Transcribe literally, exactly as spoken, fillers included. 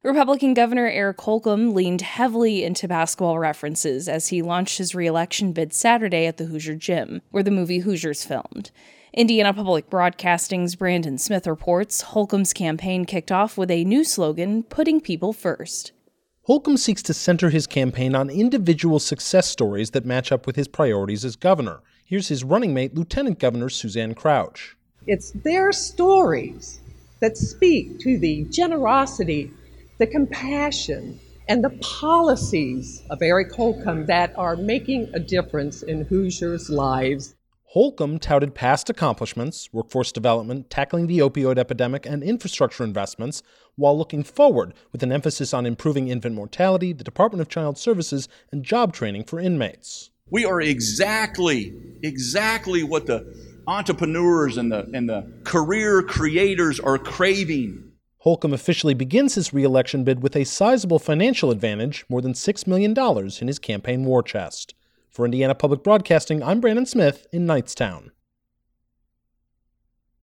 Republican Governor Eric Holcomb leaned heavily into basketball references as he launched his re-election bid Saturday at the Hoosier Gym, where the movie Hoosiers filmed. Indiana Public Broadcasting's Brandon Smith reports Holcomb's campaign kicked off with a new slogan, "Putting People First." Holcomb seeks to center his campaign on individual success stories that match up with his priorities as governor. Here's his running mate, Lieutenant Governor Suzanne Crouch. It's their stories that speak to the generosity, the compassion, and the policies of Eric Holcomb that are making a difference in Hoosiers' lives. Holcomb touted past accomplishments, workforce development, tackling the opioid epidemic, and infrastructure investments, while looking forward with an emphasis on improving infant mortality, the Department of Child Services, and job training for inmates. We are exactly, exactly what the entrepreneurs and the, and the career creators are craving. Holcomb officially begins his re-election bid with a sizable financial advantage, more than six million dollars in his campaign war chest. For Indiana Public Broadcasting, I'm Brandon Smith in Knightstown.